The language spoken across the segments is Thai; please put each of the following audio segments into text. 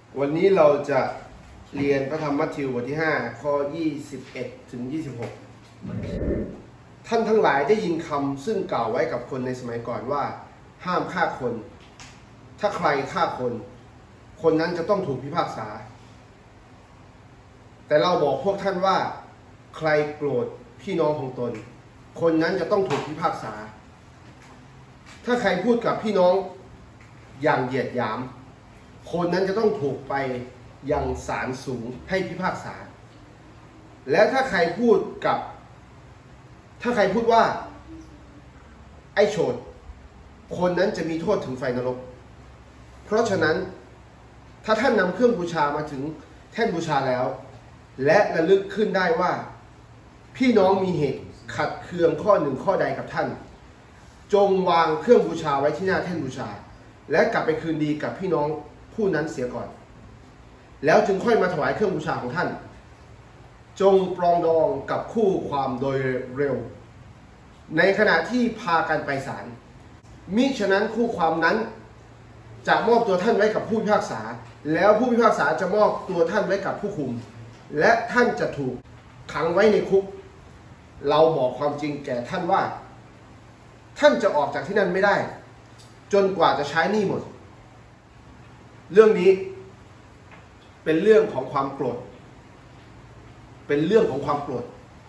วันนี้เราจะเรียนพระธรรมมัทธิวบทที่5ข้อ21ถึง26ท่านทั้งหลายได้ยินคำซึ่งกล่าวไว้กับคนในสมัยก่อนว่าห้ามฆ่าคนถ้าใครฆ่าคนคนนั้นจะต้องถูกพิพากษาแต่เราบอกพวกท่านว่าใครโกรธพี่น้องของตนคนนั้นจะต้องถูกพิพากษาถ้าใครพูดกับพี่น้องอย่างเหยียดหยามคนนั้นจะต้องถูกไปยังศาลสูงให้พิพากษาและถ้าใครพูดว่าไอ้โฉดคนนั้นจะมีโทษถึงไฟนรกเพราะฉะนั้นถ้าท่านนำเครื่องบูชามาถึงแท่นบูชาแล้วและระลึกขึ้นได้ว่าพี่น้องมีเหตุขัดเคืองข้อหนึ่งข้อใดกับท่านจงวางเครื่องบูชาไว้ที่หน้าแท่นบูชาและกลับไปคืนดีกับพี่น้องผู้นั้นเสียก่อนแล้วจึงค่อยมาถวายเครื่องบูชาของท่านจงปรองดองกับคู่ความโดยเร็วในขณะที่พากันไปศาลมิฉะนั้นคู่ความนั้นจะมอบตัวท่านไว้กับผู้พิพากษาแล้วผู้พิพากษาจะมอบตัวท่านไว้กับผู้คุมและท่านจะถูกขังไว้ในคุกเราบอกความจริงแก่ท่านว่าท่านจะออกจากที่นั่นไม่ได้จนกว่าจะใช้หนี้หมดเรื่องนี้เป็นเรื่องของความโกรธเป็นเรื่องของความโกรธ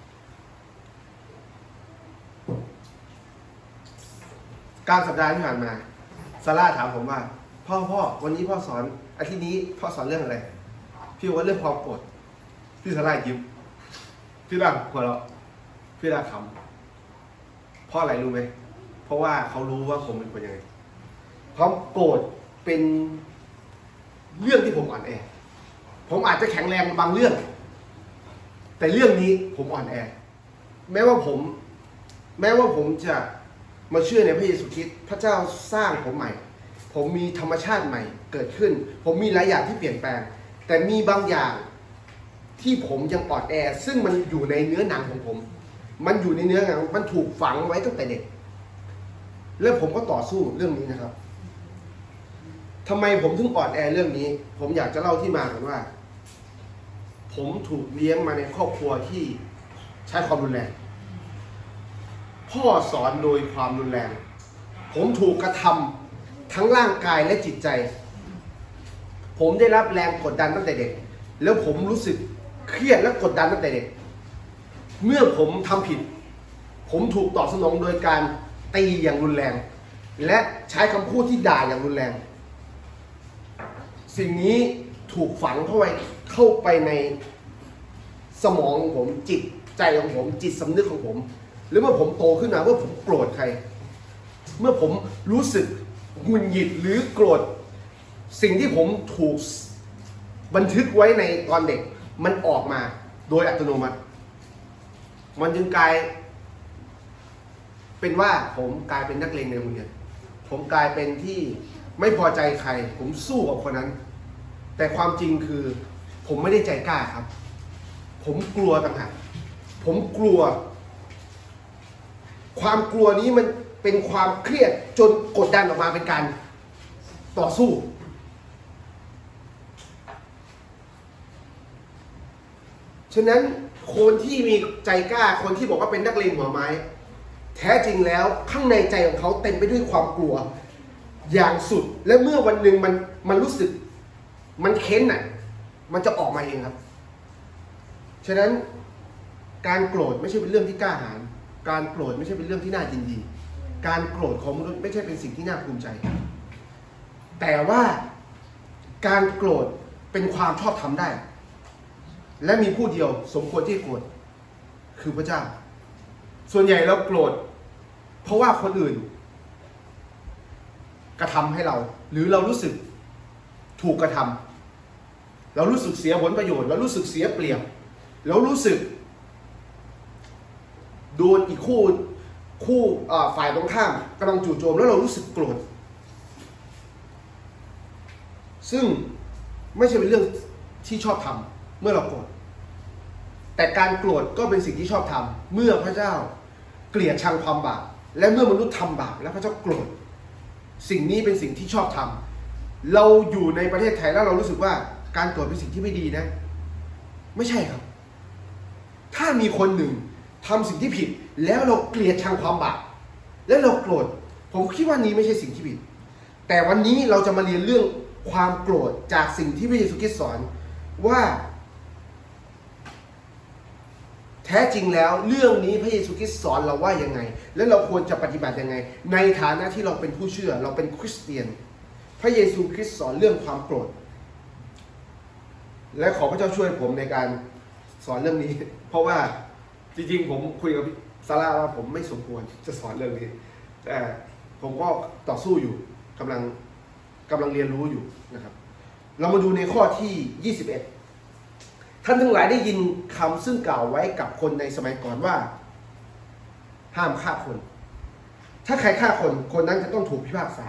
การสัปดาห์ที่ผ่านมาซาร่าถามผมว่าพ่อวันนี้พ่อสอนอาทิตย์นี้พ่อสอนเรื่องอะไรพี่ว่าเรื่องความโกรธพี่ซาร่ายิ้มพี่ด่าหัวเราะพี่ด่าขำเพราะอะไรรู้ไหมเพราะว่าเขารู้ว่าผมเป็นคนยังไงความโกรธเป็นเรื่องที่ผมอ่อนแอผมอาจจะแข็งแรงบางเรื่องแต่เรื่องนี้ผมอ่อนแอแม้ว่าผมจะมาเชื่อในพระเยซูคริสต์พระเจ้าสร้างผมใหม่ผมมีธรรมชาติใหม่เกิดขึ้นผมมีหลายอย่างที่เปลี่ยนแปลงแต่มีบางอย่างที่ผมยังอ่อนแอซึ่งมันอยู่ในเนื้อหนังของผมมันอยู่ในเนื้อหนังมันถูกฝังไว้ตั้งแต่เด็กแล้วผมก็ต่อสู้เรื่องนี้นะครับทำไมผมถึงอ่อนแอเรื่องนี้ผมอยากจะเล่าที่มากันว่าผมถูกเลี้ยงมาในครอบครัวที่ใช้ความรุนแรงพ่อสอนโดยความรุนแรงผมถูกกระทำทั้งร่างกายและจิตใจผมได้รับแรงกดดันตั้งแต่เด็กแล้วผมรู้สึกเครียดและกดดันตั้งแต่เด็กเมื่อผมทำผิดผมถูกตอบสนองโดยการตีอย่างรุนแรงและใช้คำพูดที่ด่าอย่างรุนแรงสิ่งนี้ถูกฝังเข้าไปในสมองของผมจิตใจของผมจิตสำนึกของผมหรือเมื่อผมโตขึ้นมาว่าผมโกรธใครเมื่อผมรู้สึกหงุดหงิดหรือโกรธสิ่งที่ผมถูกบันทึกไว้ในตอนเด็กมันออกมาโดยอัตโนมัติมันจึงกลายเป็นว่าผมกลายเป็นนักเลงในโรงเรียนผมกลายเป็นที่ไม่พอใจใครผมสู้กับคนนั้นแต่ความจริงคือผมไม่ได้ใจกล้าครับผมกลัวต่างหากผมกลัวความกลัวนี้มันเป็นความเครียดจนกดดันออกมาเป็นการต่อสู้ฉะนั้นคนที่มีใจกล้าคนที่บอกว่าเป็นนักเลงหัวไม้แท้จริงแล้วข้างในใจของเขาเต็มไปด้วยความกลัวอย่างสุดและเมื่อวันหนึ่งมันรู้สึกมันเค้นน่ะมันจะออกมาเองครับฉะนั้นการโกรธไม่ใช่เป็นเรื่องที่กล้าหาญการโกรธไม่ใช่เป็นเรื่องที่น่ายินดีการโกรธของมนุษย์ไม่ใช่เป็นสิ่งที่น่าภูมิใจแต่ว่าการโกรธเป็นความชอบธรรมได้และมีผู้เดียวสมควรที่โกรธคือพระเจ้าส่วนใหญ่เราโกรธเพราะว่าคนอื่นกระทำให้เราหรือเรารู้สึกถูกกระทำเรารู้สึกเสียผลประโยชน์เรารู้สึกเสียเปรียบเรารู้สึกโดนอีกคู่ฝ่ายตรงข้ามกำลังจู่โจมแล้วเรารู้สึกโกรธซึ่งไม่ใช่เป็นเรื่องที่ชอบทำเมื่อเราโกรธแต่การโกรธก็เป็นสิ่งที่ชอบทำเมื่อพระเจ้าเกลียดชังความบาปและเมื่อมนุษย์ทำบาปแล้วพระเจ้าโกรธสิ่งนี้เป็นสิ่งที่ชอบทำเราอยู่ในประเทศไทยแล้วเรารู้สึกว่าการโกรธเป็นสิ่งที่ไม่ดีนะไม่ใช่ครับถ้ามีคนหนึ่งทำสิ่งที่ผิดแล้วเราเกลียดชังความบาปแล้วเราโกรธผมคิดว่านี้ไม่ใช่สิ่งที่ผิดแต่วันนี้เราจะมาเรียนเรื่องความโกรธจากสิ่งที่พระเยซูคริสต์สอนว่าแท้จริงแล้วเรื่องนี้พระเยซูคริสต์สอนเราว่ายังไงและเราควรจะปฏิบัติยังไงในฐานะที่เราเป็นผู้เชื่อเราเป็นคริสเตียนพระเยซูคริสต์สอนเรื่องความโกรธและขอพระเจ้าช่วยผมในการสอนเรื่องนี้เพราะว่าจริงๆผมคุยกับซาร่าว่าผมไม่สมควรจะสอนเรื่องนี้แต่ผมก็ต่อสู้อยู่กำลังเรียนรู้อยู่นะครับเรามาดูในข้อที่21ท่านทั้งหลายได้ยินคำซึ่งกล่าวไว้กับคนในสมัยก่อนว่าห้ามฆ่าคนถ้าใครฆ่าคนคนนั้นจะต้องถูกพิพากษา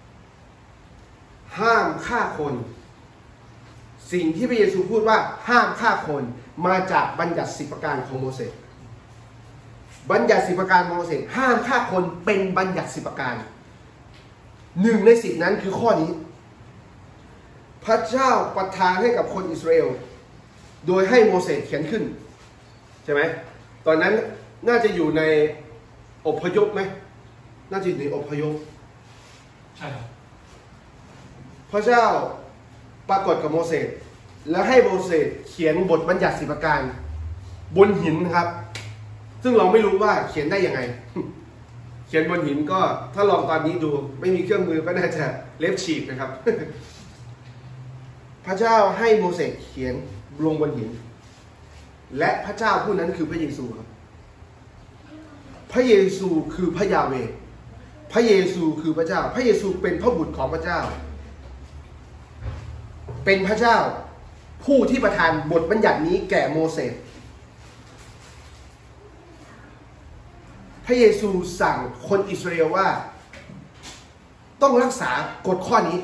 ห้ามฆ่าคนสิ่งที่พระเยซูพูดว่าห้ามฆ่าคนมาจากบัญญัติ10 ประการของโมเสสบัญญัติ10 ประการของโมเสสห้ามฆ่าคนเป็นบัญญัติ10 ประการ1 ใน 10นั้นคือข้อนี้พระเจ้าประทานให้กับคนอิสราเอลโดยให้โมเสสเขียนขึ้นใช่ไหมตอนนั้นน่าจะอยู่ในอพยพไหมน่าจะอยู่ในอพยพใช่ครับพระเจ้าปรากฏกับโมเสสแล้วให้โมเสสเขียนบทบัญญัติ10 ประการบนหินครับซึ่งเราไม่รู้ว่าเขียนได้ยังไงเขียนบนหินก็ถ้าลองตอนนี้ดูไม่มีเครื่องมือก็น่าจะเล็บฉีกนะครับพระเจ้าให้โมเสสเขียนลงบนหินและพระเจ้าผู้นั้นคือพระเยซูครับพระเยซูคือพระยาเวห์พระเยซูคือพระเจ้าพระเยซูเป็นพระบุตรของพระเจ้าเป็นพระเจ้าผู้ที่ประทานบทบัญญัตินี้แก่โมเสสพระเยซูสั่งคนอิสราเอลว่าต้องรักษากฎข้อนี้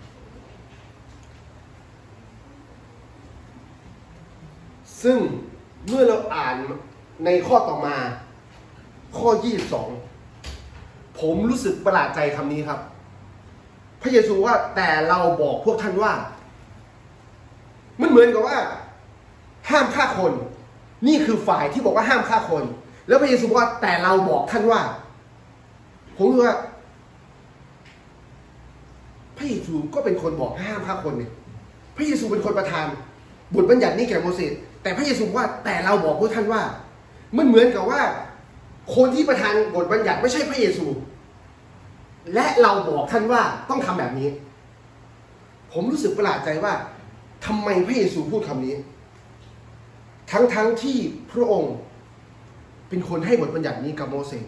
ซึ่งเมื่อเราอ่านในข้อต่อมาข้อ22ผมรู้สึกประหลาดใจคำนี้ครับพระเยซูว่าแต่เราบอกพวกท่านว่ามันเหมือนกับว่าห้ามฆ่าคนนี่คือฝ่ายที่บอกว่าห้ามฆ่าคนแล้วพระเยซูบอกว่าแต่เราบอกท่านว่าผมรู้ว่าพระเยซูก็เป็นคนบอกห้ามฆ่าคนเนี่ยพระเยซูเป็นคนประทานบทบัญญัตินี้แก่โมเสสแต่พระเยซูบอกว่าแต่เราบอกพวกท่านว่ามันเหมือนกับว่าคนที่ประทานบทบัญญัติไม่ใช่พระเยซูและเราบอกท่านว่าต้องทำแบบนี้ผมรู้สึกประหลาดใจว่าทำไมพระเยซูพูดคำนี้ทั้งที่พระองค์เป็นคนให้บทบัญญัตินี้กับโมเสส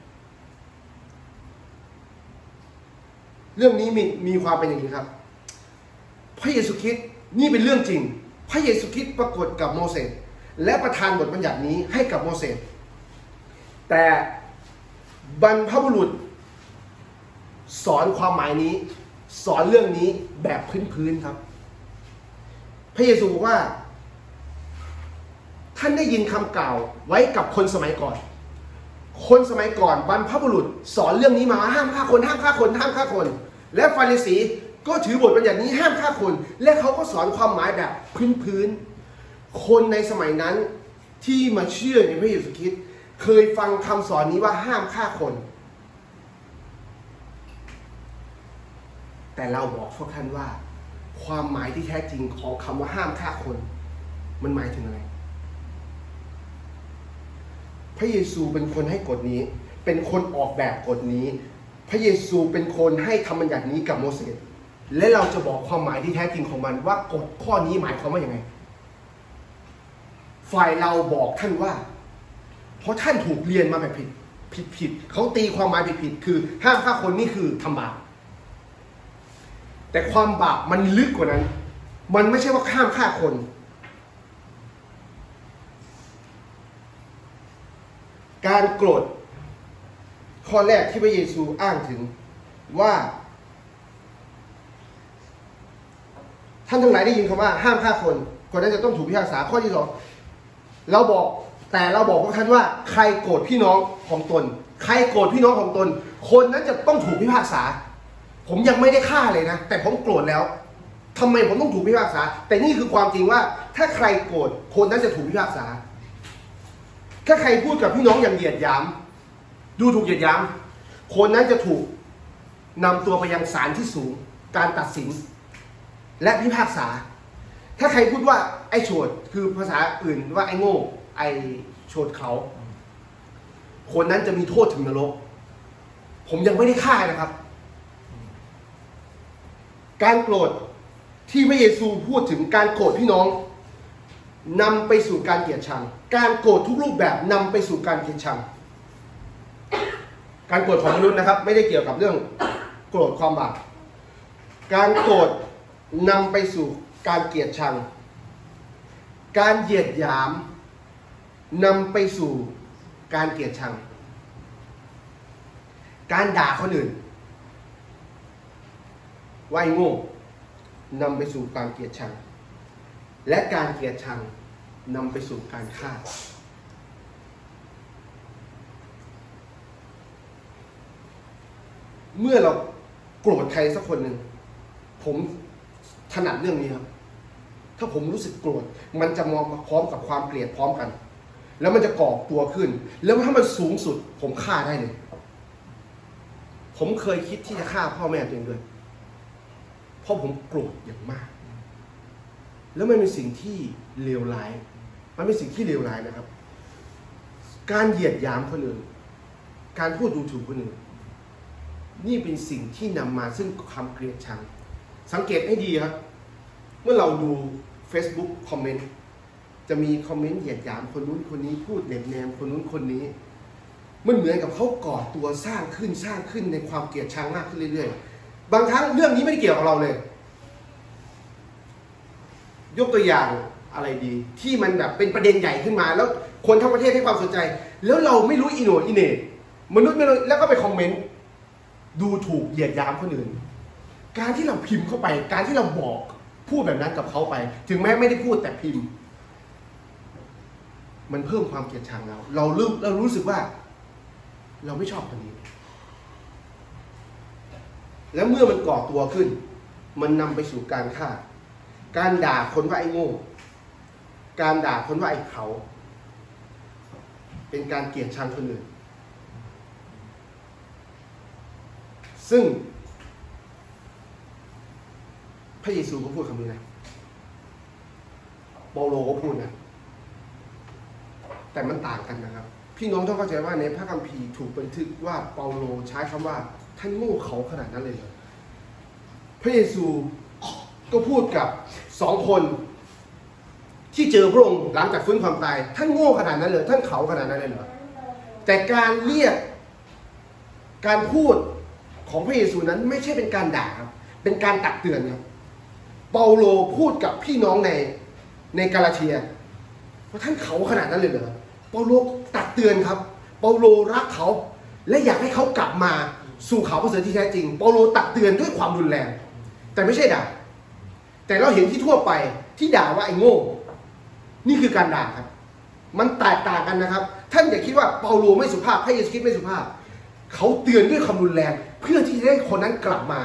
เรื่องนี้มีความเป็นอย่างนี้ครับพระเยซูคริสต์นี่เป็นเรื่องจริงพระเยซูคริสต์ปรากฏกับโมเสสและประทานบทบัญญัตินี้ให้กับโมเสสแต่บรรพบุรุษสอนความหมายนี้สอนเรื่องนี้แบบพื้นๆครับพระเยซูบอกว่าท่านได้ยินคำกล่าวไว้กับคนสมัยก่อนคนสมัยก่อนบรรพบุรุษสอนเรื่องนี้มาห้ามฆ่าคนห้ามฆ่าคนห้ามฆ่าคนและฟาริสีก็ถือบทบัญญัตินี้ห้ามฆ่าคนและเขาก็สอนความหมายแบบพื้นๆคนในสมัยนั้นที่มาเชื่อในพระเยซูคริสต์เคยฟังคำสอนนี้ว่าห้ามฆ่าคนแต่เราบอกพวกท่านว่าความหมายที่แท้จริงของคำว่าห้ามฆ่าคนมันหมายถึงอะไรพระเยซูเป็นคนให้กฎนี้เป็นคนออกแบบกฎนี้พระเยซูเป็นคนให้ธรรมบัญญัตินี้กับโมเสสและเราจะบอกความหมายที่แท้จริงของมันว่ากฎข้อนี้หมายความว่าอย่างไรฝ่ายเราบอกท่านว่าเพราะท่านถูกเรียนมาแบบผิดเขาตีความหมายผิดคือห้ามฆ่าคนนี่คือทำบาปแต่ความบาปมันลึกกว่านั้นมันไม่ใช่ว่าห้ามฆ่าคนการโกรธข้อแรกที่พระเยซูอ้างถึงว่าท่านทั้งหลายได้ยินคำว่าห้ามฆ่าคนคนนั้นจะต้องถูกพิพากษาข้อที่2เราบอกพวกท่านว่าใครโกรธพี่น้องของตนใครโกรธพี่น้องของตนคนนั้นจะต้องถูกพิพากษาผมยังไม่ได้ฆ่าเลยนะแต่ผมโกรธแล้วทำไมผมต้องถูกพิพากษาแต่นี่คือความจริงว่าถ้าใครโกรธคนนั้นจะถูกพิพากษาถ้าใครพูดกับพี่น้องอย่างเหยียดหยามดูถูกเหยียดหยามคนนั้นจะถูกนำตัวไปยังศาลที่สูงการตัดสินและพิพากษาถ้าใครพูดว่าไอ้โฉดคือภาษาอื่นว่าไอ้โง่ไอ้โฉดเขาคนนั้นจะมีโทษถึงนรกผมยังไม่ได้ฆ่านะครับการโกรธที่พระเยซูพูดถึงการโกรธพี่น้องนำไปสู่การเกลียดชังการโกรธทุกรูปแบบนำไปสู่การเกลียดชังการโกรธของมนุษย์นะครับไม่ได้เกี่ยวกับเรื่องโกรธความบาปการโกรธนำไปสู่การเกลียดชังการเหยียดหยามนำไปสู่การเกลียดชังการด่าคนอื่นว่าไอ้โง่นำไปสู่การเกลียดชังและการเกลียดชังนำไปสู่การฆ่าเมื่อเราโกรธใครสักคนหนึ่งผมถนัดเรื่องนี้ครับถ้าผมรู้สึกโกรธมันจะมองมาพร้อมกับความเกลียดพร้อมกันแล้วมันจะก่อตัวขึ้นแล้วถ้ามันสูงสุดผมฆ่าได้เลยผมเคยคิดที่จะฆ่าพ่อแม่ตัวเองด้วยเพราะผมโกรธอย่างมากแล้วมันเป็นสิ่งที่เลวร้ายมันเป็นสิ่งที่เลวร้ายนะครับการเหยียดหยามคนอื่นการพูดดูถูกคนอื่นนี่เป็นสิ่งที่นำมาซึ่งความเกลียดชังสังเกตให้ดีครับเมื่อเราดู Facebook คอมเมนต์จะมีคอมเมนต์เหยียดหยามคนนู้นคนนี้พูดเน็บแนมคนนู้นคนนี้มันเหมือนกับเขาก่อตัวสร้างขึ้นในความเกลียดชังมากขึ้นเรื่อยๆบางครั้งเรื่องนี้ไม่ได้เกี่ยวกับเราเลยยกตัวอย่างอะไรดีที่มันแบบเป็นประเด็นใหญ่ขึ้นมาแล้วคนทั้งประเทศให้ความสนใจแล้วเราไม่รู้อีโหนอีเหน่มนุษย์ไม่รู้แล้วก็ไปคอมเมนต์ดูถูกเหยียดหยามคนอื่นการที่เราพิมพ์เข้าไปการที่เราบอกพูดแบบนั้นกับเขาไปถึงแม้ไม่ได้พูดแต่พิมพ์มันเพิ่มความเกลียดชังเรารู้สึกว่าเราไม่ชอบคนนี้แล้วเมื่อมันก่อตัวขึ้นมันนำไปสู่การฆ่าการด่าคนว่าไอ้โง่การด่าคนว่าไอ้เขาเป็นการเกลียดชังคนอื่นซึ่งพระเยซูก็พูดคำนี้นะเปาโลก็พูดนะแต่มันต่างกันนะครับพี่น้องต้องเข้าใจว่าในพระคัมภีร์ถูกบันทึกว่าเปาโลใช้คำว่าท่านโง่เขาขนาดนั้นเลยเหรอพระเยซูก็พูดกับ2 คนที่เจอพระองค์หลังจากฟื้นความตายท่านโง่ขนาดนั้นเลยท่านเขาขนาดนั้นเลยเหรอแต่การเรียกการพูดของพระเยซูนั้นไม่ใช่เป็นการด่าครับเป็นการตักเตือนครับเปาโลพูดกับพี่น้องในกาลาเทียว่าท่านเขาขนาดนั้นเลยเหรอเปาโลตักเตือนครับเปาโลรักเขาและอยากให้เขากลับมาสู่เขาประเสริฐที่แท้จริงเปาโลตักเตือนด้วยความรุนแรงแต่ไม่ใช่ด่าแต่เราเห็นที่ทั่วไปที่ด่าว่าไอ้โง่นี่คือการด่าครับมันแตกต่างกันนะครับท่านอย่าคิดว่าเปาโลไม่สุภาพพระเยซูคริสต์ไม่สุภาพเขาเตือนด้วยความรุนแรงเพื่อที่จะให้คนนั้นกลับมา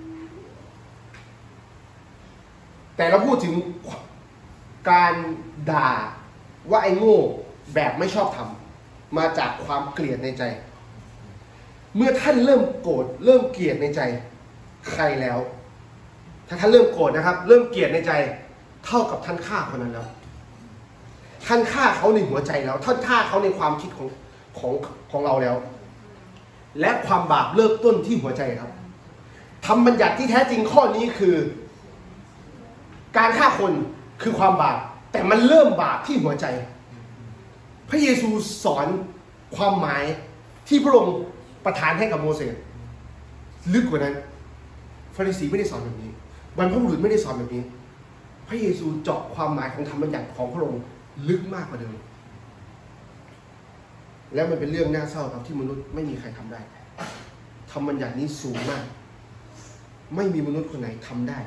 แต่เราพูดถึงการด่าว่าไอ้โง่แบบไม่ชอบธรรมมาจากความเกลียดในใจเมื่อท่านเริ่มโกรธเริ่มเกลียดในใจใครแล้วถ้าท่านเริ่มโกรธนะครับเริ่มเกลียดในใจเท่ากับท่านฆ่าคนนั้นแล้วท่านฆ่าเขาในหัวใจแล้วท่านฆ่าเขาในความคิดของเราแล้วและความบาปเริ่มต้นที่หัวใจครับธรรมบัญญัติที่แท้จริงข้อนี้คือการฆ่าคนคือความบาปแต่มันเริ่มบาปที่หัวใจพระเยซูสอนความหมายที่พระองค์ประทานให้กับโมเสสลึกกว่านั้นฟาริสีไม่ได้สอนแบบนี้บรรพบุรุษไม่ได้สอนแบบนี้พระเยซูเจาะความหมายของธรรมบัญญัติของพระองค์ลึกมากกว่าเดิมและมันเป็นเรื่องน่าเศร้าครับที่มนุษย์ไม่มีใครทำได้ธรรมบัญญัตินี้สูงมากไม่มีมนุษย์คนไหนทำได้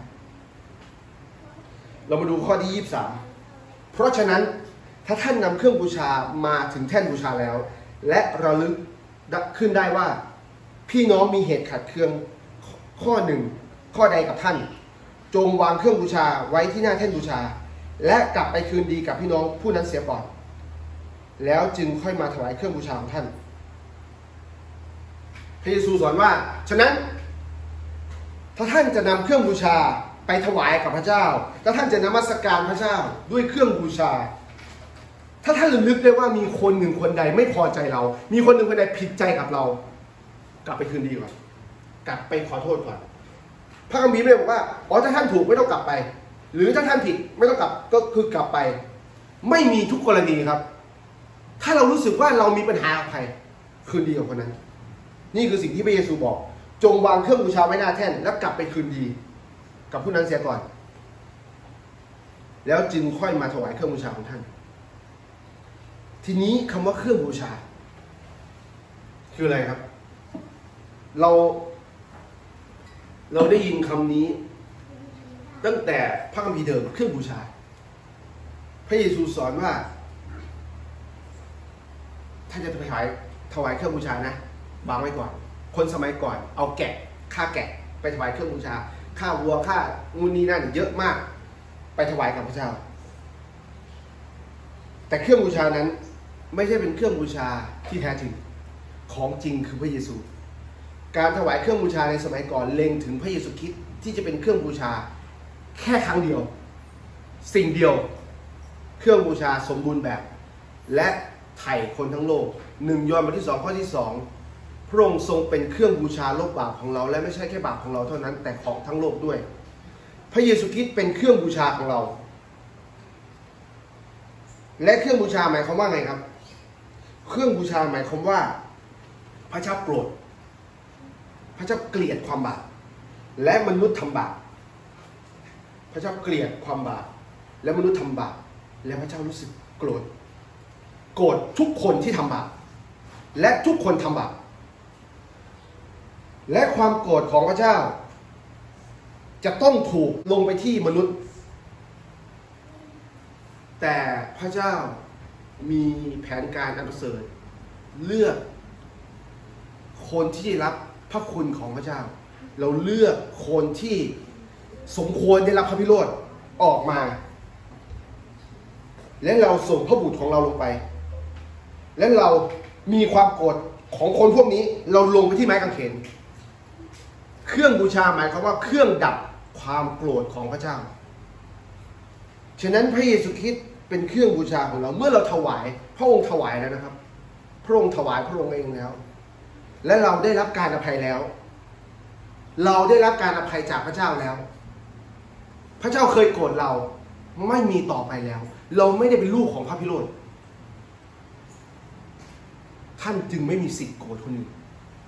เรามาดูข้อที่23เพราะฉะนั้นถ้าท่านนำเครื่องบูชามาถึงแท่นบูชาแล้วและระลึกขึ้นได้ว่าพี่น้องมีเหตุขัดเคืองข้อหนึ่งข้อใดกับท่านจงวางเครื่องบูชาไว้ที่หน้าแท่นบูชาและกลับไปคืนดีกับพี่น้องผู้นั้นเสียก่อนแล้วจึงค่อยมาถวายเครื่องบูชาของท่านพระเยซูสอนว่าฉะนั้นถ้าท่านจะนำเครื่องบูชาไปถวายกับพระเจ้าถ้าท่านจะนมัสการพระเจ้าด้วยเครื่องบูชาถ้าท่านระลึกได้ว่ามีคนหนึ่งคนใดไม่พอใจเรามีคนหนึ่งคนใดผิดใจกับเรากลับไปคืนดีก่อนกลับไปขอโทษก่อนพระคัมภีร์ไม่ได้บอกว่าอ๋อถ้าท่านถูกไม่ต้องกลับไปหรือถ้าท่านผิดไม่ต้องกลับก็คือกลับไปไม่มีทุกกรณีครับถ้าเรารู้สึกว่าเรามีปัญหากับใครคืนดีกับคนนั้นนี่คือสิ่งที่พระเยซูบอกจงวางเครื่องบูชาไว้หน้าแท่นแล้วกลับไปคืนดีกับผู้นั้นเสียก่อนแล้วจึงค่อยมาถวายเครื่องบูชาของท่านทีนี้คำว่าเครื่องบูชาคืออะไรครับเราได้ยินคำนี้ตั้งแต่พระคัมภีร์เดิมเครื่องบูชาพระเยซูสอนว่าท่านจะถวายเครื่องบูชานะวางไว้ก่อนคนสมัยก่อนเอาแกะฆ่าแกะไปถวายเครื่องบูชาฆ่าวัวฆ่างูนี่นั่นเยอะมากไปถวายกับพระเจ้าแต่เครื่องบูชานั้นไม่ใช่เป็นเครื่องบูชาที่แท้จริงของจริงคือพระเยซูการถวายเครื่องบูชาในสมัยก่อนเล็งถึงพระเยซูคริสต์ที่จะเป็นเครื่องบูชาแค่ครั้งเดียวสิ่งเดียวเครื่องบูชาสมบูรณ์แบบและไถ่คนทั้งโลก1 ยอห์นบทที่ 2 ข้อที่ 2พระองค์ทรงเป็นเครื่องบูชาลบบาปของเราและไม่ใช่แค่บาปของเราเท่านั้นแต่ของทั้งโลกด้วยพระเยซูคริสต์เป็นเครื่องบูชาของเราและเครื่องบูชาหมายความว่าไงครับเครื่องบูชาหมายความว่าพระเจ้าโกรธพระเจ้าเกลียดความบาปและมนุษย์ทำบาปพระเจ้าเกลียดความบาปและมนุษย์ทำบาปและพระเจ้ารู้สึกโกรธทุกคนที่ทำบาปและทุกคนทำบาปและความโกรธของพระเจ้าจะต้องถูกลงไปที่มนุษย์แต่พระเจ้ามีแผนการอันประเสริฐเลือกคนที่รับพระคุณของพระเจ้าเราเลือกคนที่สมควรได้รับพระพิโรธออกมาและเราส่งพระบุตรของเราลงไปและเรามีความโกรธของคนพวกนี้เราลงไปที่ไม้กางเขนเครื่องบูชาหมายความว่าเครื่องดับความโกรธของพระเจ้าฉะนั้นพระเยซูคริสต์เป็นเครื่องบูชาของเราเมื่อเราถวายพระองค์ถวายแล้วนะครับพระองค์ถวายพระองค์เองแล้วและเราได้รับการอภัยแล้วเราได้รับการอภัยจากพระเจ้าแล้วพระเจ้าเคยโกรธเราไม่มีต่อไปแล้วเราไม่ได้เป็นลูกของพระพิโรธท่านจึงไม่มีสิทธิ์โกรธคนอื่น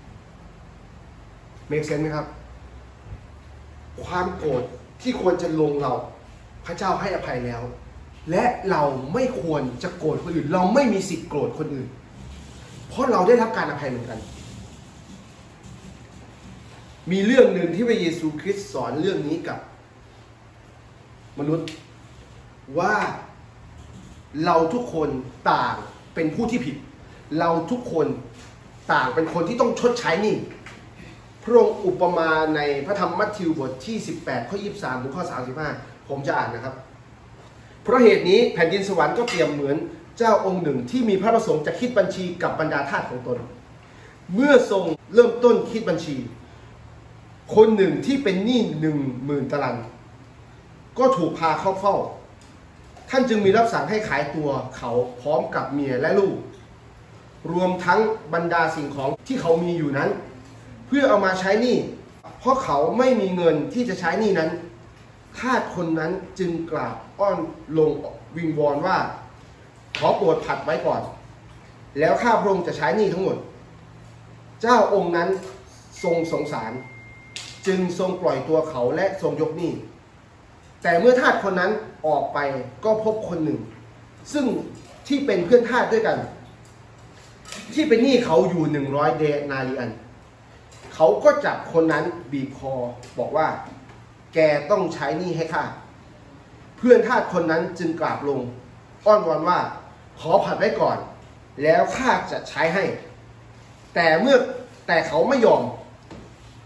เมคเซนส์ไหมครับความโกรธที่ควรจะลงเราพระเจ้าให้อภัยแล้วและเราไม่ควรจะโกรธคนอื่นเราไม่มีสิทธิ์โกรธคนอื่นเพราะเราได้รับการอภัยเหมือนกันมีเรื่องหนึ่งที่พระเยซูคริสต์สอนเรื่องนี้กับมนุษย์ว่าเราทุกคนต่างเป็นผู้ที่ผิดเราทุกคนต่างเป็นคนที่ต้องชดใช้หนี้พระองค์อุปมาในพระธรรมมัทธิวบทที่18ข้อ23ถึงข้อ35ผมจะอ่านนะครับเพราะเหตุนี้แผ่นดินสวรรค์ก็เปรียบเหมือนเจ้าองค์หนึ่งที่มีพระประสงค์จะคิดบัญชีกับบรรดาทาสของตนเมื่อทรงเริ่มต้นคิดบัญชีคนหนึ่งที่เป็นหนี้10,000 ตรังก็ถูกพาเข้าเฝ้าท่านจึงมีรับสั่งให้ขายตัวเขาพร้อมกับเมียและลูกรวมทั้งบรรดาสิ่งของที่เขามีอยู่นั้นเพื่อเอามาใช้หนี้เพราะเขาไม่มีเงินที่จะใช้หนี้นั้นทาสคนนั้นจึงกราบอ้อนลงวิงวอนว่าขอโปรดผัดไว้ก่อนแล้วข้าพระองค์จะใช้หนี้ทั้งหมดเจ้าองค์นั้นทรงสงสารจึงทรงปล่อยตัวเขาและทรงยกหนี้แต่เมื่อทาสคนนั้นออกไปก็พบคนหนึ่งซึ่งที่เป็นเพื่อนทาสด้วยกันที่เป็นหนี้เขาอยู่100 เดนาริอันเขาก็จับคนนั้นบีบคอบอกว่าแกต้องใช้หนี้ให้ข้าเพื่อนทาสคนนั้นจึงกราบลงอ้อนวอนว่าขอผัดไว้ก่อนแล้วข้าจะใช้ให้แต่เขาไม่ยอม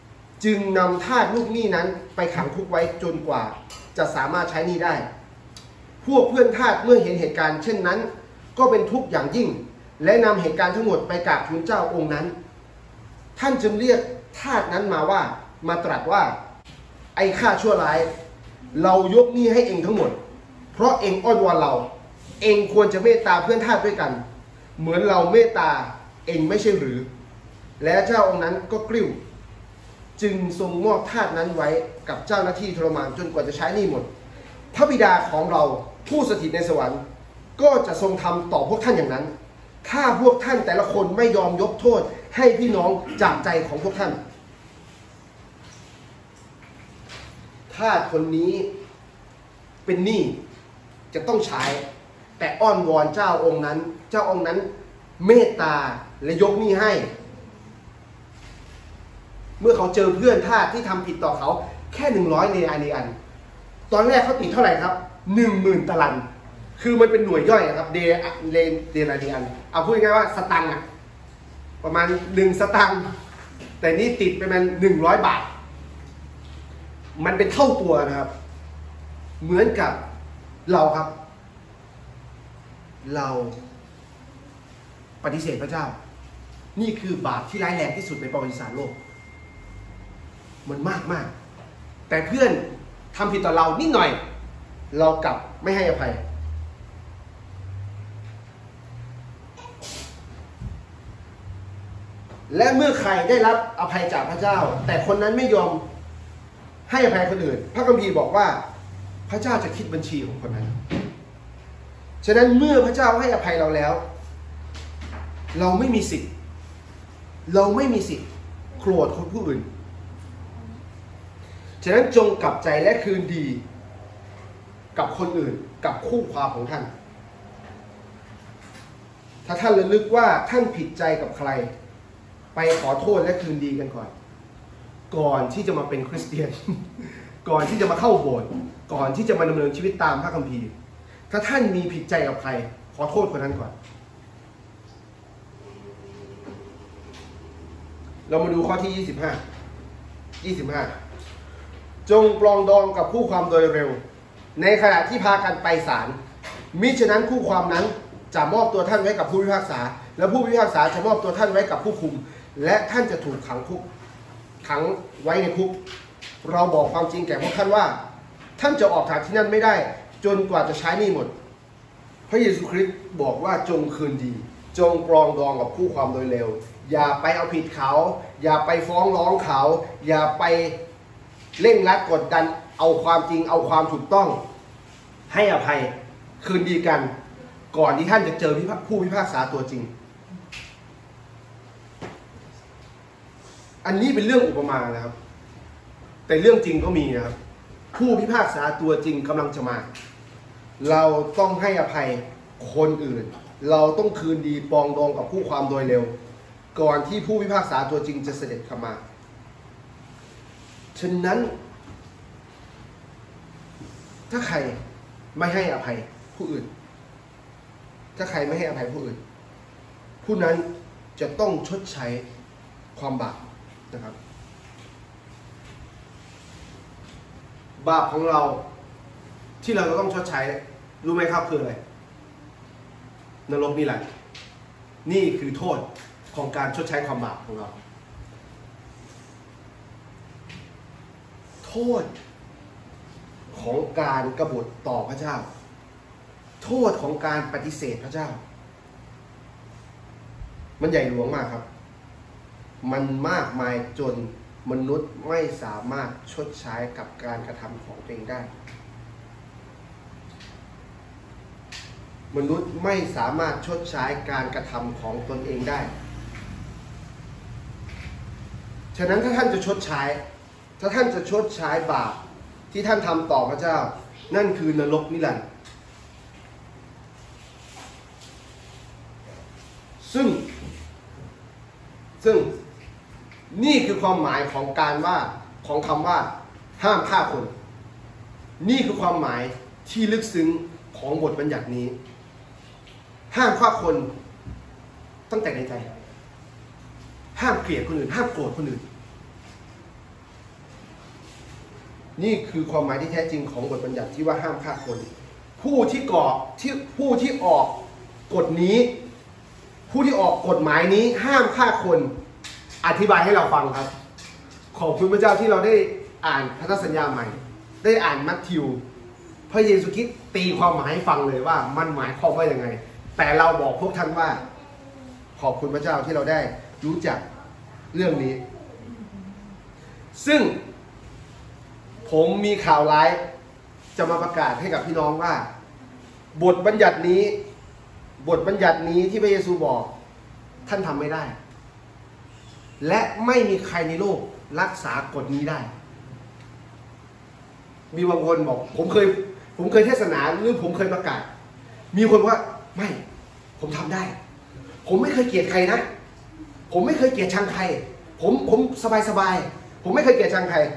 จึงนำทาสลูกหนี้นั้นไปขังคุกไว้จนกว่าจะสามารถใช้หนี้ได้พวกเพื่อนทาสเมื่อเห็นเหตุการณ์เช่นนั้นก็เป็นทุกข์อย่างยิ่งและนำเหตุการณ์ทั้งหมดไปกราบทูลเจ้าองค์นั้นท่านจึงเรียกทาสนั้นมาตรัสว่าไอ้ข้าชั่วร้ายเรายกหนี้ให้เองทั้งหมดเพราะเองอ้อนวอนเราเองควรจะเมตตาเพื่อนทาสด้วยกันเหมือนเราเมตตาเองไม่ใช่หรือและเจ้าองค์นั้นก็กริ้วจึงทรงมอบทาสนั้นไว้กับเจ้าหน้าที่ทรมานจนกว่าจะใช้หนี้หมดพระบิดาของเราผู้สถิตในสวรรค์ก็จะทรงทำต่อพวกท่านอย่างนั้นถ้าพวกท่านแต่ละคนไม่ยอมยกโทษให้พี่น้องจากใจของพวกท่านทาสคนนี้เป็นหนี้จะต้องใช้แต่อ้อนวอนเจ้าองค์นั้นเจ้าองค์นั้นเมตตาและยกหนี้ให้เมื่อเขาเจอเพื่อนทาสที่ทำผิดต่อเขาแค่100 เนอันตอนแรกเขาติดเท่าไหร่ครับ 10,000 ตะลันคือมันเป็นหน่วยย่อยครับเดนานีอันเอาพูดง่ายๆว่าสตังค์ประมาณ1 สตังค์แต่นี่ติดไปมัน100 บาทมันเป็นเท่าตัวนะครับเหมือนกับเราครับเราปฏิเสธพระเจ้านี่คือบาปที่ร้ายแรงที่สุดในประวัติศาสตร์โลกมันมากแต่เพื่อนทำผิดต่อเรานิดหน่อยเรากลับไม่ให้อภัยและเมื่อใครได้รับอภัยจากพระเจ้าแต่คนนั้นไม่ยอมให้อภัยคนอื่นพระคัมภีร์บอกว่าพระเจ้าจะคิดบัญชีของคนนั้นฉะนั้นเมื่อพระเจ้าให้อภัยเราแล้วเราไม่มีสิทธิ์โกรธคนผู้อื่นฉะนั้นจงกลับใจและคืนดีกับคนอื่นกับคู่ความของท่านถ้าท่านระลึกว่าท่านผิดใจกับใครไปขอโทษและคืนดีกันก่อนที่จะมาเป็นคริสเตียน ก่อนที่จะมาเข้าโบสถ์ก่อนที่จะมาดำเนินชีวิตตามพระคัมภีร์ถ้าท่านมีผิดใจกับใครขอโทษคนนั้นก่อนเรามาดูข้อที่25จงปลองดองกับคู่ความโดยเร็วในขณะที่พากันไปศาลมิฉะนั้นคู่ความนั้นจะมอบตัวท่านไว้กับผู้พิพากษาและผู้พิพากษาจะมอบตัวท่านไว้กับผู้คุมและท่านจะถูกขังไว้ในคุกเราบอกความจริงแก่พวกท่านว่าท่านจะออกจากที่นั่นไม่ได้จนกว่าจะใช้หนี้หมดพระเยซูคริสต์บอกว่าจงคืนดีจงปรองดองกับคู่ความโดยเร็วอย่าไปเอาผิดเขาอย่าไปฟ้องร้องเขาอย่าไปเร่งรัดกดดันเอาความจริงเอาความถูกต้องให้อภัยคืนดีกันก่อนที่ท่านจะเจอผู้พิพากษาตัวจริงอันนี้เป็นเรื่องอุปมานะครับแต่เรื่องจริงก็มีนะครับผู้พิพากษาตัวจริงกำลังจะมาเราต้องให้อภัยคนอื่นเราต้องคืนดีปรองดองกับคู่ความโดยเร็วก่อนที่ผู้พิพากษาตัวจริงจะเสด็จเข้ามาฉะนั้นถ้าใครไม่ให้อภัยผู้อื่นผู้นั้นจะต้องชดใช้ความบาปนะครับบาปของเราที่เราจะต้องชดใช้รู้ไหมครับคืออะไรนรกนี่แหละนี่คือโทษของการชดใช้ความบาปของเราโทษของการกบฏต่อพระเจ้าโทษของการปฏิเสธพระเจ้ามันใหญ่หลวงมากครับมันมากมายจนมนุษย์ไม่สามารถชดใช้กับการกระทำของตัวเองได้มนุษย์ไม่สามารถชดใช้การกระทำของตนเองได้ฉะนั้นถ้าท่านจะชดใช้บาปที่ท่านทำต่อพระเจ้านั่นคือนรกนิรันดร์ซึ่งนี่คือความหมายของคำว่าห้ามฆ่าคนนี่คือความหมายที่ลึกซึ้งของบทบัญญัตินี้ห้ามฆ่าคนตั้งแต่ในใจห้ามเกลียดคนอื่นห้ามโกรธคนอื่นนี่คือความหมายที่แท้จริงของบทบัญญัติที่ว่าห้ามฆ่าคนผู้ที่ออกกฎนี้ผู้ที่ออกกฎหมายนี้ห้ามฆ่าคนอธิบายให้เราฟังครับขอบคุณพระเจ้าที่เราได้อ่านพันธสัญญาใหม่ได้อ่านมัทธิวพระเยซูคริสต์ตีความหมายให้ฟังเลยว่ามันหมายความว่ายังไงแต่เราบอกพวกท่านว่าขอบคุณพระเจ้าที่เราได้รู้จักเรื่องนี้ซึ่งผมมีข่าวร้ายจะมาประกาศให้กับพี่น้องว่าบทบัญญัตินี้ที่พระเยซูบอกท่านทำไม่ได้และไม่มีใครในโลกรักษากฎนี้ได้มีบางคนบอกผมเคยเทศนาหรือผมเคยประกาศมีคนว่าไม่ผมทำได้ผมไม่เคยเกลียดใครนะผมไม่เคยเกลียดชังใครผมสบายผมไม่เคยเกลียดชังใคร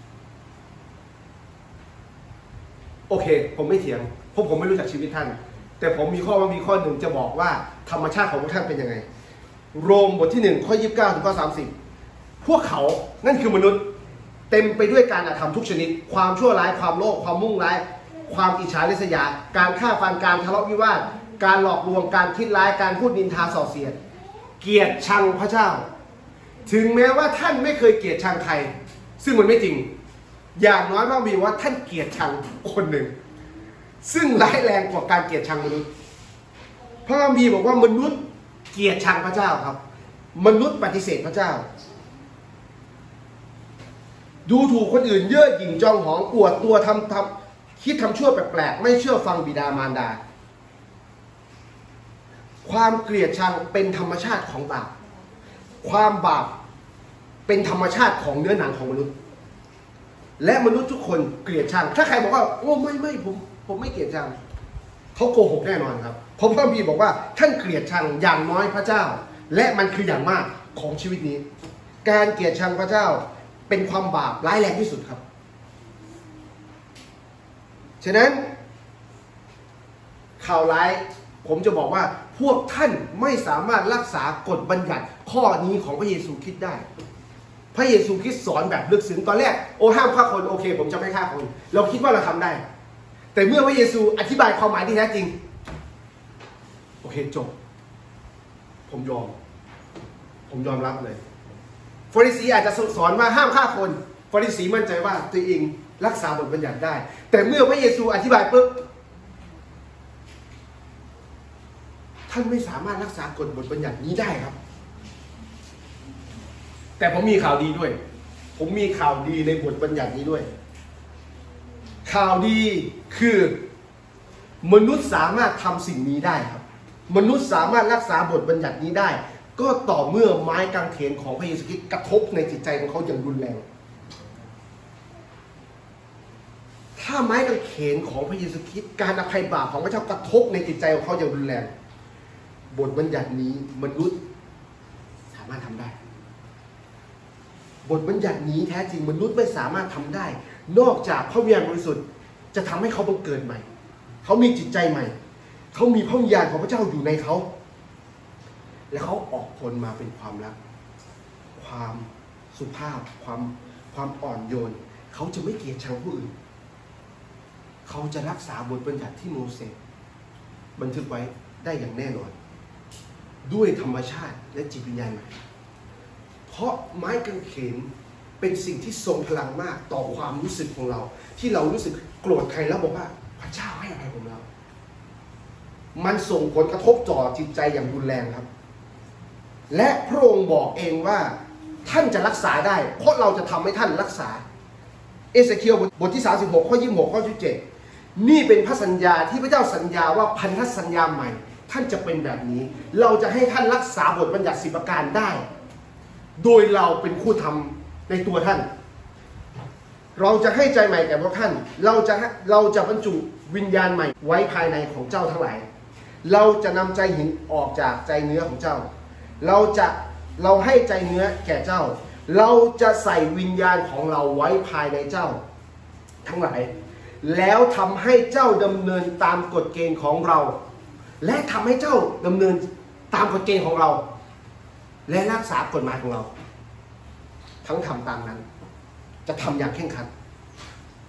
โอเคผมไม่เถียงเพราะผมไม่รู้จักชีวิตท่านแต่ผมมีข้อหนึ่งจะบอกว่าธรรมชาติของพวกท่านเป็นยังไงโรมบทที่1ข้อ29ถึงข้อ30พวกเขานั่นคือมนุษย์เต็มไปด้วยการอาธรรมทุกชนิดความชั่วร้ายความโลภความมุ่งร้ายความอิจฉาริษยาการฆ่าฟันการทะเลาะวิวาทการหลอกลวงการคิดร้ายการพูดนินทาส่อเสียดเกลียดชังพระเจ้าถึงแม้ว่าท่านไม่เคยเกลียดชังใครซึ่งมันไม่จริงอย่างน้อยพระบีว่าท่านเกลียดชังคนหนึ่งซึ่งร้ายแรงกว่าการเกลียดชังมนุษย์พระบีบอกว่ามนุษย์เกลียดชังพระเจ้าครับมนุษย์ปฏิเสธพระเจ้าดูถูกคนอื่นเย่อหยิ่งจองหองอวดตัวคิดทำชั่วแปลกๆไม่เชื่อฟังบิดามารดาความเกลียดชังเป็นธรรมชาติของบาปความบาปเป็นธรรมชาติของเนื้อหนังของมนุษย์และมนุษย์ทุกคนเกลียดชังถ้าใครบอกว่าโอ้ไม่ผมไม่เกลียดชังเขาโกหกแน่นอนครับเพราะพระบีบอกว่าท่านเกลียดชังอย่างน้อยพระเจ้าและมันคืออย่างมากของชีวิตนี้การเกลียดชังพระเจ้าเป็นความบาปร้ายแรงที่สุดครับฉะนั้นข่าวร้ายผมจะบอกว่าพวกท่านไม่สามารถรักษากฎบัญญัติข้อนี้ของพระเยซูคริสต์ได้พระเยซูคริสต์สอนแบบลึกซึ้งตอนแรกห้ามฆ่าคนโอเคผมจะไม่ฆ่าคนเราคิดว่าเราทำได้แต่เมื่อพระเยซูอธิบายความหมายที่แท้จริงโอเคจบผมยอมรับเลยฟาริสีอาจจะสอนว่าห้ามฆ่าคนฟาริสีมั่นใจว่าตัวเองรักษาบทบัญญัติได้แต่เมื่อพระเยซูอธิบายปุ๊บท่านไม่สามารถรักษากฎบทบัญญัตินี้ได้ครับแต่ผมมีข่าวดีด้วยผมมีข่าวดีในบทบัญญัตินี้ด้วยข่าวดีคือมนุษย์สามารถทำสิ่งนี้ได้ครับมนุษย์สามารถรักษาบทบัญญัตินี้ได้ก็ต่อเมื่อไม้กางเขนของพระเยซูคริสต์กระทบในจิตใจของเขาอย่างรุนแรงถ้าไม้กางเขนของพระเยซูคริสต์การอภัยบาปของพระเจ้ากระทบในจิตใจของเขาอย่างรุนแรงบทบัญญัตินี้มนุษย์สามารถทำได้บทบัญญัตินี้แท้จริงมนุษย์ไม่สามารถทำได้นอกจากพระวิญญาณบริสุทธิ์จะทำให้เขาบังเกิดใหม่เขามีจิตใจใหม่เขามีพระวิญญาณของพระเจ้าอยู่ในเขาและเขาออกผลมาเป็นความรักความสุภาพความอ่อนโยนเขาจะไม่เกลียดชังผู้อื่นเขาจะรักษาบทบัญญัติที่โมเสสบันทึกไว้ได้อย่างแน่นอนด้วยธรรมชาติและจิตวิญญาณใหม่เพราะไม้กางเขนเป็นสิ่งที่ทรงพลังมากต่อความรู้สึกของเราที่เรารู้สึกโกรธใครแล้วบอกว่าพระเจ้าให้อภัยผมแล้วมันส่งผลกระทบต่อจิตใจอย่างรุนแรงครับและพระองค์บอกเองว่าท่านจะรักษาได้เพราะเราจะทำให้ท่านรักษาเอเสเคียลบทที่36ข้อ26ข้อ27นี่เป็นพระสัญญาที่พระเจ้าสัญญาว่าพันธสัญญาใหม่ท่านจะเป็นแบบนี้เราจะให้ท่านรักษาบทบัญญัติ10ประการได้โดยเราเป็นผู้ทำในตัวท่านเราจะให้ใจใหม่แก่พวกท่านเราจะบรรจุวิญญาณใหม่ไว้ภายในของเจ้าทั้งหลายเราจะนำใจหินออกจากใจเนื้อของเจ้าเราให้ใจเนื้อแก่เจ้าเราจะใส่วิญญาณของเราไว้ภายในเจ้าทั้งหลายแล้วทำให้เจ้าดำเนินตามกฎเกณฑ์ของเราและทำให้เจ้าดำเนินตามกฎเกณฑ์ของเราและรักษากฎหมายของเราทั้งทำตามนั้นจะทำอย่างเคร่งครัด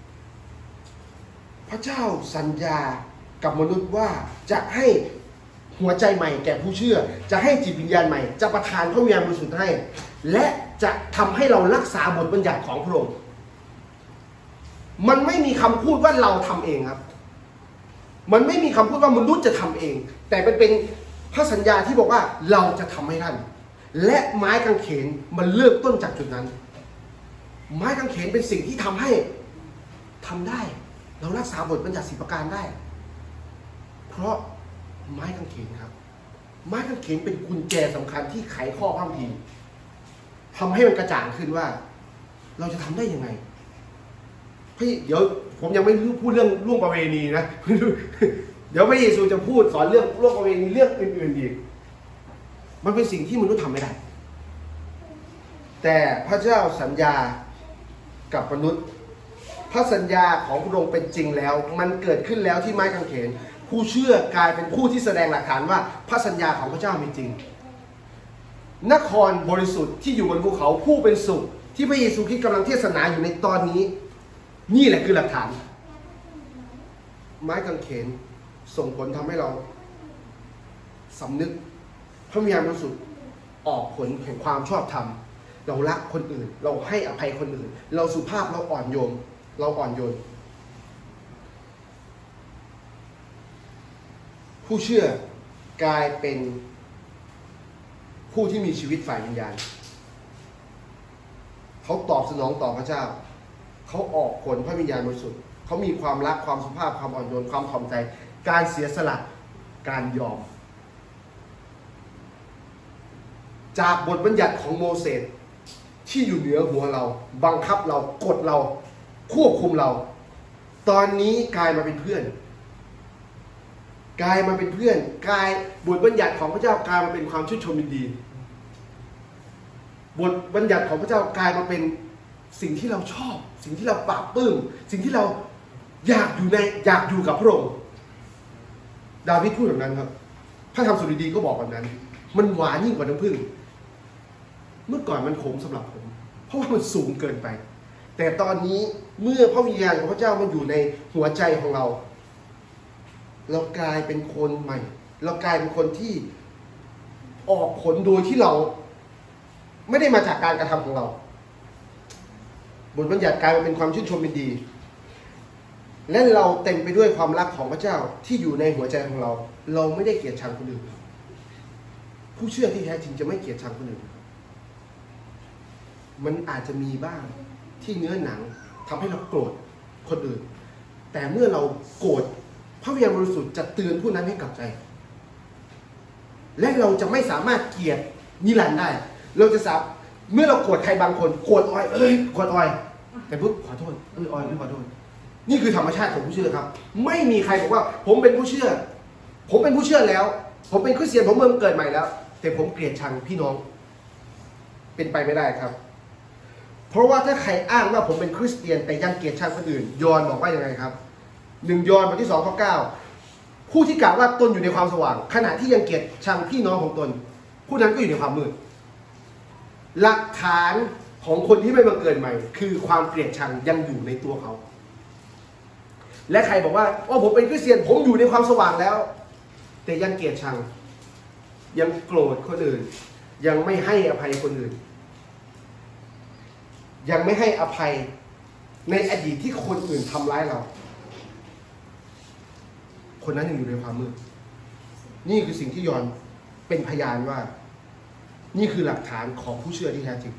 ระเจ้าสัญญากับมนุษย์ว่าจะให้หัวใจใหม่แก่ผู้เชื่อจะให้จิตวิญญาณใหม่จะประทานพระวิญญาณบริสุทธิ์ให้และจะทำให้เรารักษาบทบัญญัติของพระองค์มันไม่มีคำพูดว่าเราทำเองครับมันไม่มีคำพูดว่ามนุษย์จะทำเองแต่เป็นพระสัญญาที่บอกว่าเราจะทำให้ท่านและไม้กางเขนมันเริ่มต้นจากจุดนั้นไม้กางเขนเป็นสิ่งที่ทำให้ทำได้เรารักษาบทบัญญัติ10 ประการได้เพราะไม้กางเขนครับไม้กางเขนเป็นกุญแจสำคัญที่ไขข้อข้ามทีทำให้มันกระจ่างขึ้นว่าเราจะทำได้ยังไงพี่เดี๋ยวผมยังไม่พูดเรื่องล่วงประเวณีนะเดี๋ยวพระเยซูจะพูดสอนเรื่องล่วงประเวณีเรื่องอื่นๆอีกมันเป็นสิ่งที่มนุษย์ทำไม่ได้แต่พระเจ้าสัญญากับมนุษย์พระสัญญาของพระองค์เป็นจริงแล้วมันเกิดขึ้นแล้วที่ไม้กางเขนผู้เชื่อกลายเป็นผู้ที่แสดงหลักฐานว่าพระสัญญาของพระเจ้ามีจริงนครบริสุทธิ์ที่อยู่บนภูเขาผู้เป็นสุขที่พระเยซูคริสต์กำลังเทศนาอยู่ในตอนนี้นี่แหละคือหลักฐานไม้กางเขนส่งผลทำให้เราสำนึกพระวิญญาณบริสุทธิ์ออกผลแห่งความชอบธรรมเรารักคนอื่นเราให้อภัยคนอื่นเราสุภาพเราอ่อนโยนผู้เชื่อกลายเป็นผู้ที่มีชีวิตฝ่ายวิญญาณเขาตอบสนองต่อพระเจ้าเขาออกผลพระวิญญาณบริสุทธิ์เขามีความรักความสุภาพความอ่อนโยนความถ่อมใจการเสียสละการยอมจากบทบัญญัติของโมเสสที่อยู่เหนือหัวเราบังคับเรากดเราควบคุมเราตอนนี้กลายมาเป็นเพื่อนกลายมาเป็นเพื่อนกลายบทบัญญัติของพระเจ้ากลายมาเป็นความชื่นชมยินดีบทบัญญัติของพระเจ้ากลายมาเป็นสิ่งที่เราชอบสิ่งที่เราปราบปลื้มสิ่งที่เราอยากอยู่กับพระองค์ดาวิดพูดแบบนั้นครับพระธรรมสุดีก็บอกแบบนั้นมันหวานยิ่งกว่าน้ำผึ้งเมื่อก่อนมันขมสำหรับผมเพราะว่ามันสูงเกินไปแต่ตอนนี้เมื่อพระวิญญาณของพระเจ้ามันอยู่ในหัวใจของเรากลายเป็นคนใหม่เรากลายเป็นคนที่ออกผลโดยที่เราไม่ได้มาจากการกระทำของเราบทบัญญัติกลายมาเป็นความชื่นชมยินดีและเราเต็มไปด้วยความรักของพระเจ้าที่อยู่ในหัวใจของเราเราไม่ได้เกลียดชังคนอื่นผู้เชื่อที่แท้จริงจะไม่เกลียดชังคนอื่นมันอาจจะมีบ้างที่เนื้อหนังทำให้เราโกรธคนอื่นแต่เมื่อเราโกรธพระวิญญาณบริสุทธิ์จะเตือนผู้นั้นให้กลับใจและเราจะไม่สามารถเกลียดนิรันดร์ได้เราจะเมื่อเราโกรธใครบางคนโกรธโกรธแต่ปุ๊บขอโทษขอโทษนี่คือธรรมชาติของผู้เชื่อครับไม่มีใครบอกว่าผมเป็นผู้เชื่อแล้วผมเป็นคริสเตียนผมเกิดใหม่แล้วแต่ผมเกลียดชังพี่น้องเป็นไปไม่ได้ครับเพราะว่าถ้าใครอ้างว่าผมเป็นคริสเตียนแต่ยังเกลียดชังคนอื่นยอห์นบอกว่ายังไงครับ1 ยอห์นบทที่ 2 ข้อ 9ผู้ที่กล่าวว่าตนอยู่ในความสว่างขณะที่ยังเกลียดชังพี่น้องของตนผู้นั้นก็อยู่ในความมืดหลักฐานของคนที่ไม่บังเกิดใหม่คือความเกลียดชังยังอยู่ในตัวเขาและใครบอกว่าผมเป็นคริสเตียนผมอยู่ในความสว่างแล้วแต่ยังเกลียดชังยังโกรธคนอื่นยังไม่ให้อภัยคนอื่นยังไม่ให้อภัยในอดีตที่คนอื่นทำร้ายเราคนนั้นยังอยู่ในความมืดนี่คือสิ่งที่ยอห์นเป็นพยานว่านี่คือหลักฐานของผู้เชื่อที่แท้จริง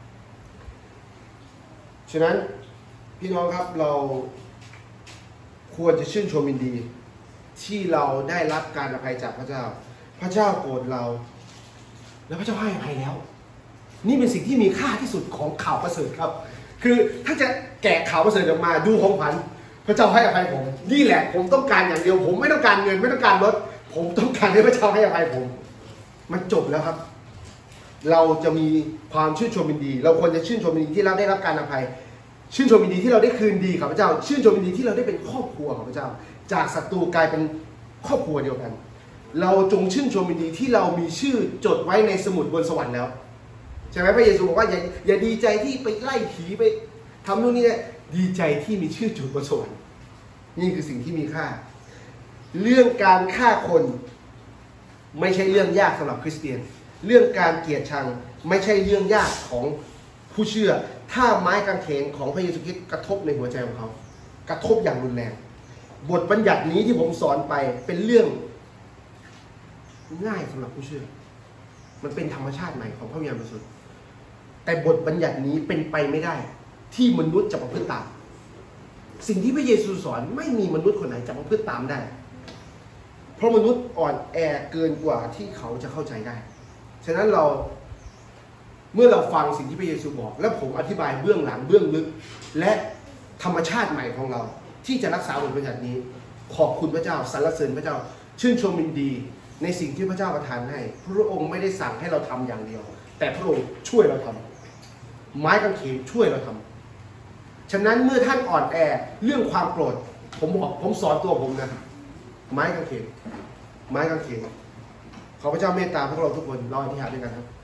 ฉะนั้นพี่น้องครับเราควรจะชื่นชมยินดีที่เราได้รับการอภัยจากพระเจ้าพระเจ้าโปรดเราแล้วพระเจ้าให้อภัยแล้วนี่เป็นสิ่งที่มีค่าที่สุดของข่าวประเสริฐครับคือถ้าจะแกะข่าวประเสริฐออกมาดูของขวัญพระเจ้าให้อภัยผมนี่แหละผมต้องการอย่างเดียวผมไม่ต้องการเงินไม่ต้องการรถผมต้องการให้พระเจ้าให้อภัยผมมันจบแล้วครับเราจะมีความชื่นชมยินดีเราควรจะชื่นชมยินดีที่เราได้รับการอภัยชื่นชมยินดีที่เราได้คืนดีกับพระเจ้าชื่นชมยินดีที่เราได้เป็นครอบครัวของพระเจ้าจากศัตรูกลายเป็นครอบครัวเดียวกันเราจงชื่นชมยินดีที่เรามีชื่อจดไว้ในสมุดบนสวรรค์แล้วใช่ไหมพระเยซูบอกว่าอย่าดีใจที่ไปไล่ผีไปทำนู่นนี่ดีใจที่มีชื่อจดบนสวรรค์นี่คือสิ่งที่มีค่า เรื่องการฆ่าคนไม่ใช่เรื่องยากสำหรับคริสเตียน เรื่องการเกลียดชังไม่ใช่เรื่องยากของผู้เชื่อ ถ้าไม้กางเขนของพระเยซูคริสต์กระทบในหัวใจของเขากระทบอย่างรุนแรงบทบัญญัตินี้ที่ผมสอนไปเป็นเรื่องง่ายสำหรับผู้เชื่อมันเป็นธรรมชาติใหม่ของพระวิญญาณบริสุทธิ์แต่บทบัญญัตินี้เป็นไปไม่ได้ที่มนุษย์จะประพฤติตามสิ่งที่พระเยซูสอนไม่มีมนุษย์คนไหนจะประพฤติตามได้เพราะมนุษย์อ่อนแอเกินกว่าที่เขาจะเข้าใจได้ฉะนั้นเมื่อเราฟังสิ่งที่พระเยซูบอกและผมอธิบายเบื้องหลังเบื้องลึกและธรรมชาติใหม่ของเราที่จะรักษาบทบัญญัตินี้ขอบคุณพระเจ้าสรรเสริญพระเจ้าชื่นชมยินดีในสิ่งที่พระเจ้าประทานให้พระองค์ไม่ได้สั่งให้เราทำอย่างเดียวแต่พระองค์ช่วยเราทำไม้กางเขนช่วยเราทำฉะนั้นเมื่อท่านอ่อนแอเรื่องความโกรธผมสอนตัวผมนะไม้กางเขนขอพระเจ้าเมตตาพวกเราทุกคนเราอธิษฐานด้วยกันครับ